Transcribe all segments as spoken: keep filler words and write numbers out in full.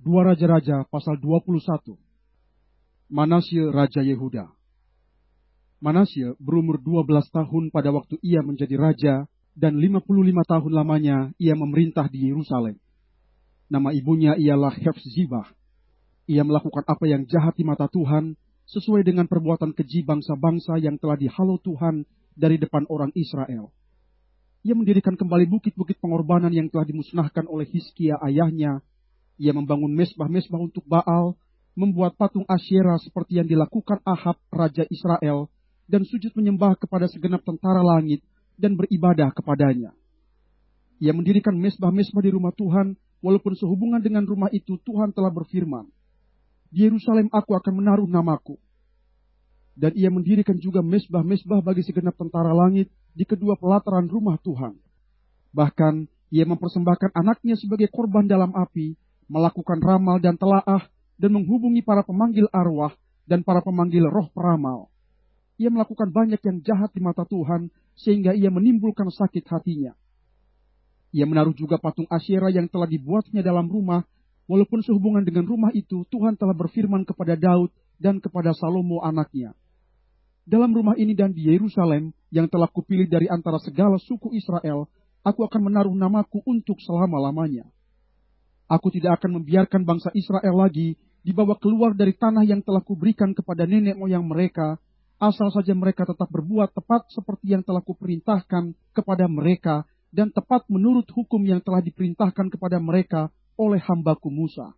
kedua Raja-Raja pasal dua puluh satu. Manasye Raja Yehuda. Manasye berumur dua belas tahun pada waktu ia menjadi raja, dan lima puluh lima tahun lamanya ia memerintah di Yerusalem. Nama ibunya ialah Hefzibah. Ia melakukan apa yang jahat di mata Tuhan, sesuai dengan perbuatan keji bangsa-bangsa yang telah dihalau Tuhan dari depan orang Israel. Ia mendirikan kembali bukit-bukit pengorbanan yang telah dimusnahkan oleh Hizkia ayahnya. Ia membangun mesbah-mesbah untuk Baal, membuat patung Asyera seperti yang dilakukan Ahab, Raja Israel, dan sujud menyembah kepada segenap tentara langit dan beribadah kepadanya. Ia mendirikan mesbah-mesbah di rumah Tuhan, walaupun sehubungan dengan rumah itu Tuhan telah berfirman, "Di Yerusalem aku akan menaruh namaku." Dan ia mendirikan juga mesbah-mesbah bagi segenap tentara langit di kedua pelataran rumah Tuhan. Bahkan ia mempersembahkan anaknya sebagai korban dalam api, melakukan ramal dan telaah, dan menghubungi para pemanggil arwah dan para pemanggil roh peramal. Ia melakukan banyak yang jahat di mata Tuhan, sehingga ia menimbulkan sakit hatinya. Ia menaruh juga patung Asyera yang telah dibuatnya dalam rumah, walaupun sehubungan dengan rumah itu Tuhan telah berfirman kepada Daud dan kepada Salomo anaknya, "Dalam rumah ini dan di Yerusalem, yang telah kupilih dari antara segala suku Israel, aku akan menaruh namaku untuk selama-lamanya. Aku tidak akan membiarkan bangsa Israel lagi dibawa keluar dari tanah yang telah kuberikan kepada nenek moyang mereka, asal saja mereka tetap berbuat tepat seperti yang telah kuperintahkan kepada mereka, dan tepat menurut hukum yang telah diperintahkan kepada mereka oleh hambaku Musa."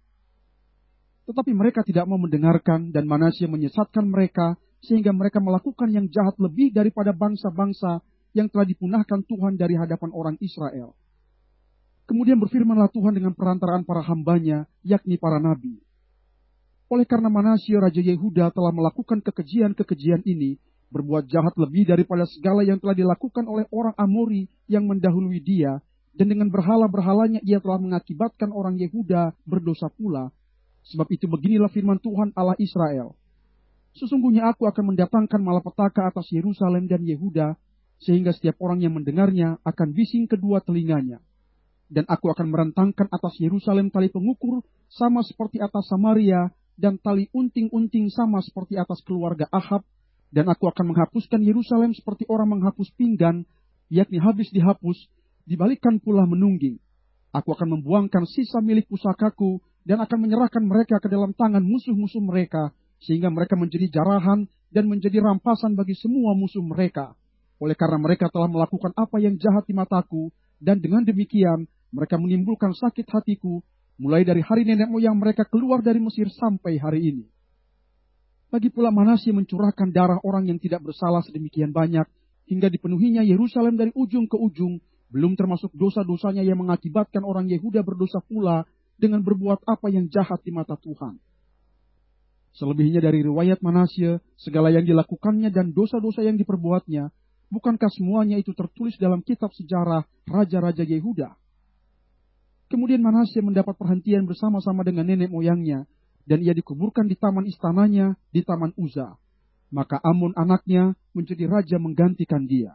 Tetapi mereka tidak mau mendengarkan, dan Manasye menyesatkan mereka, sehingga mereka melakukan yang jahat lebih daripada bangsa-bangsa yang telah dipunahkan Tuhan dari hadapan orang Israel. Kemudian berfirmanlah Tuhan dengan perantaraan para hambanya, yakni para nabi. Oleh karena Manasye Raja Yehuda telah melakukan kekejian-kekejian ini, berbuat jahat lebih daripada segala yang telah dilakukan oleh orang Amori yang mendahului dia, dan dengan berhala-berhalanya ia telah mengakibatkan orang Yehuda berdosa pula. Sebab itu beginilah firman Tuhan Allah Israel, "Sesungguhnya aku akan mendatangkan malapetaka atas Yerusalem dan Yehuda, sehingga setiap orang yang mendengarnya akan bising kedua telinganya. Dan aku akan merentangkan atas Yerusalem tali pengukur sama seperti atas Samaria, dan tali unting-unting sama seperti atas keluarga Ahab. Dan aku akan menghapuskan Yerusalem seperti orang menghapus pinggan, yakni habis dihapus, dibalikkan pula menungging. Aku akan membuangkan sisa milik pusakaku, dan akan menyerahkan mereka ke dalam tangan musuh-musuh mereka, sehingga mereka menjadi jarahan dan menjadi rampasan bagi semua musuh mereka. Oleh karena mereka telah melakukan apa yang jahat di mataku, dan dengan demikian mereka menimbulkan sakit hatiku, mulai dari hari nenek moyang mereka keluar dari Mesir sampai hari ini. Lagi pula Manasye mencurahkan darah orang yang tidak bersalah sedemikian banyak, hingga dipenuhinya Yerusalem dari ujung ke ujung, belum termasuk dosa-dosanya yang mengakibatkan orang Yehuda berdosa pula dengan berbuat apa yang jahat di mata Tuhan. Selebihnya dari riwayat Manasye, segala yang dilakukannya dan dosa-dosa yang diperbuatnya, bukankah semuanya itu tertulis dalam kitab sejarah Raja-Raja Yehuda? Kemudian Manasye mendapat perhentian bersama-sama dengan nenek moyangnya, dan ia dikuburkan di taman istananya, di taman Uza. Maka Amon anaknya menjadi raja menggantikan dia.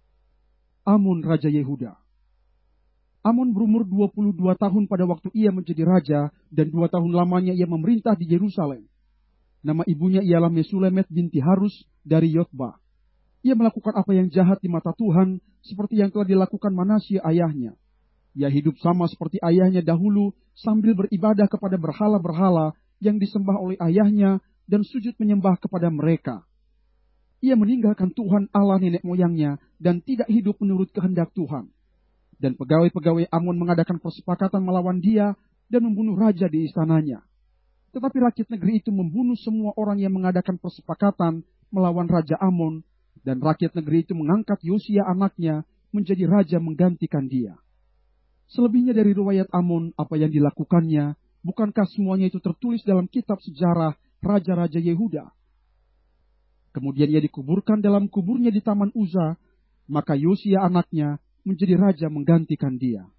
Amon Raja Yehuda. Amon berumur dua puluh dua tahun pada waktu ia menjadi raja, dan dua tahun lamanya ia memerintah di Yerusalem. Nama ibunya ialah Mesulemet binti Harus dari Yotba. Ia melakukan apa yang jahat di mata Tuhan, seperti yang telah dilakukan Manasye ayahnya. Ia hidup sama seperti ayahnya dahulu, sambil beribadah kepada berhala-berhala yang disembah oleh ayahnya, dan sujud menyembah kepada mereka. Ia meninggalkan Tuhan Allah nenek moyangnya, dan tidak hidup menurut kehendak Tuhan. Dan pegawai-pegawai Amon mengadakan persepakatan melawan dia, dan membunuh raja di istananya. Tetapi rakyat negeri itu membunuh semua orang yang mengadakan persepakatan melawan Raja Amon, dan rakyat negeri itu mengangkat Yosia anaknya menjadi raja menggantikan dia. Selebihnya dari riwayat Amon, apa yang dilakukannya, bukankah semuanya itu tertulis dalam kitab sejarah Raja-Raja Yehuda? Kemudian ia dikuburkan dalam kuburnya di taman Uza, maka Yosia anaknya menjadi raja menggantikan dia.